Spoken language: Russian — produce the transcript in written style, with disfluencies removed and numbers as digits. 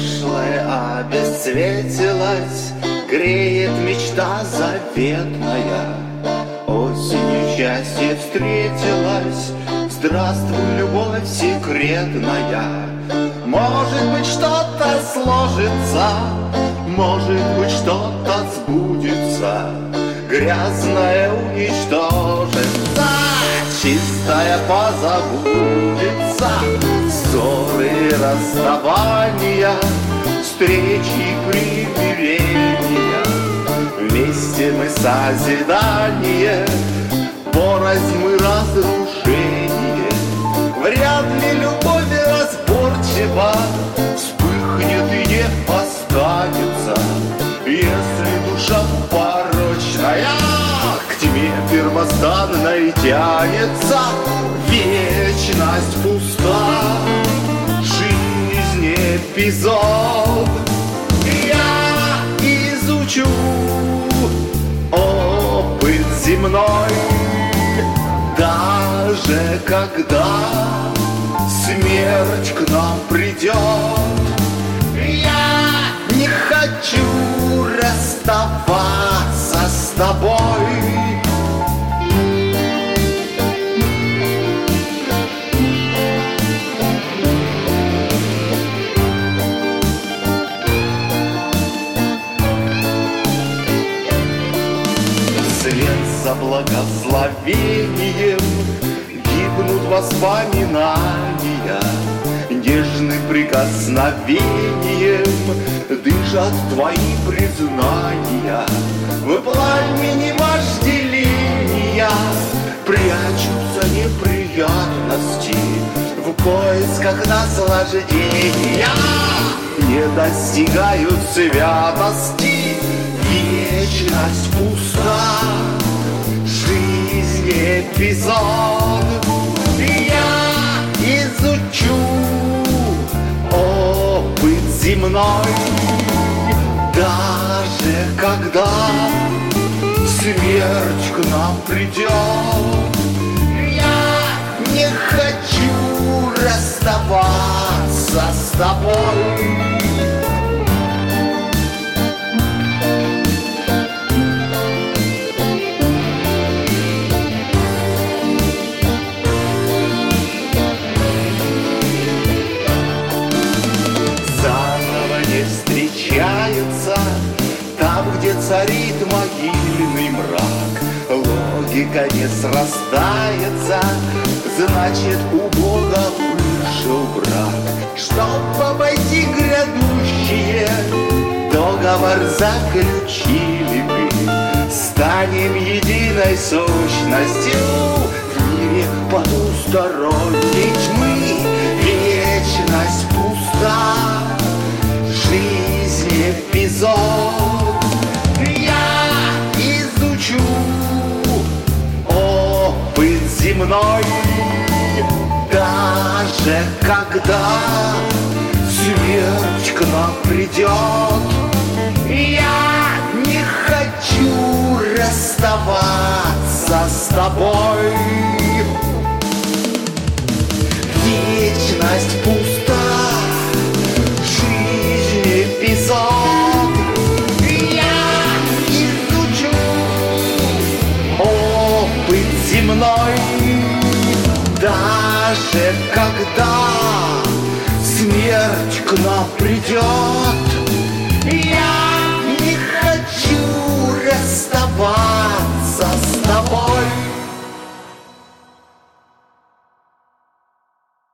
Прошлое обесцветилось, греет мечта заветная. Осенью счастье встретилось, здравствуй, любовь секретная. Может быть, что-то сложится, может быть, что-то сбудется, грязное уничтожится, чистое позабудется. Ссоры, расставания, встречи, примирения, вместе мы созидание, порознь мы разрушение. Вряд ли любовь разборчива вспыхнет и не останется, если душа порочная к тьме первозданной тянется. Вечность пуста, жизнь эпизод. Я изучу опыт земной, даже когда смерть к нам придет. Я не хочу расставаться с тобой. Вслед за благословением гибнут воспоминания, нежным прикосновением дышат твои признания. В пламени вожделения прячутся неприятности, в поисках наслаждения не достигают святости. Вечность пуста, жизнь эпизод. Я изучу опыт земной, даже когда смерть к нам придет. Я не хочу расставаться с тобой. Там, где царит могильный мрак, логика не срастается, значит, у Бога вышел брак. Чтоб обойти грядущее, договор заключили мы, станем единой сущностью в мире потусторонней тьмы. Вечность пуста, жизнь эпизод. Я изучу опыт земной, даже когда смерть к нам придет. Я не хочу расставаться с тобой. Вечность пуста, эпизод. Я изучу опыт земной, даже когда смерть к нам придет. Я не хочу расставаться